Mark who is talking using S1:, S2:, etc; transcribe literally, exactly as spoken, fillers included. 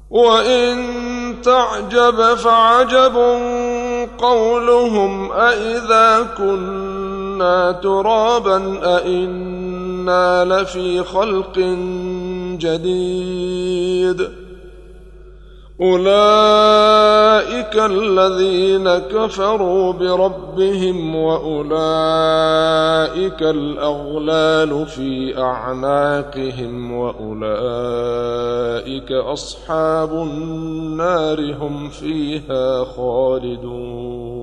S1: وإن تعجب فعجب قولهم أإذا كنا ترابا أإنا لفي خلق جديد أولئك الذين كفروا بربهم وأولئك الأغلال في أعناقهم وأولئك أصحاب النار هم فيها خالدون.